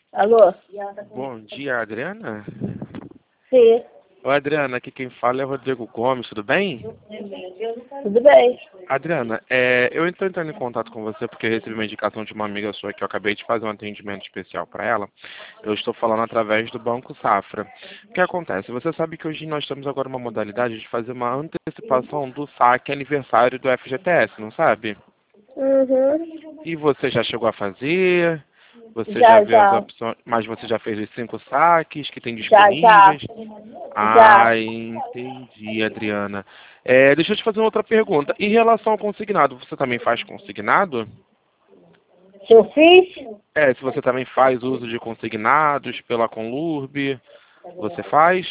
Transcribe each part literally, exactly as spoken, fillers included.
Alô? Bom dia, Adriana. Sim, Oi, Adriana, aqui quem fala é o Rodrigo Gomes, tudo bem? tudo bem. Adriana, é, eu estou entrando em contato com você porque eu recebi uma indicação de uma amiga sua que eu acabei de fazer um atendimento especial para ela. Eu estou falando através do Banco Safra. O que acontece? Você sabe que hoje nós temos agora uma modalidade de fazer uma antecipação do saque aniversário do F G T S, não sabe? Uhum. E você já chegou a fazer? Você já Já, viu as já. opções, mas você já fez os cinco saques que tem Já, já. disponíveis? Ah, Já. entendi, Adriana. É, deixa eu te fazer uma outra pergunta. Em relação ao consignado, você também faz consignado? Se eu fiz? É, se você também faz uso de consignados pela Conlurb, você faz?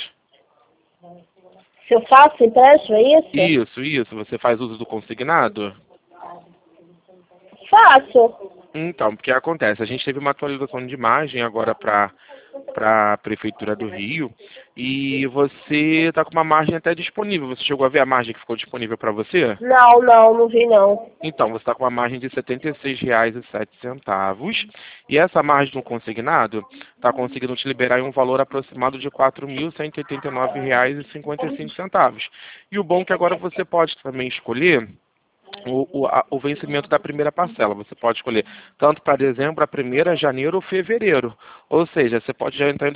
Se eu faço empréstimo, é isso? Isso, isso. Você faz uso do consignado? Faço. Então, porque acontece, a gente teve uma atualização de imagem agora para para a Prefeitura do Rio e você está com uma margem até disponível. Você chegou a ver a margem que ficou disponível para você? Não, não, não vi não. Então, você está com uma margem de setenta e seis reais e sete centavos e essa margem no consignado está conseguindo te liberar em um valor aproximado de quatro mil cento e oitenta e nove reais e cinquenta e cinco centavos. E o bom é que agora você pode também escolher O, o, a- o vencimento da primeira parcela. Você pode escolher tanto para dezembro, a primeira, janeiro ou fevereiro. Ou seja, você pode já entrar em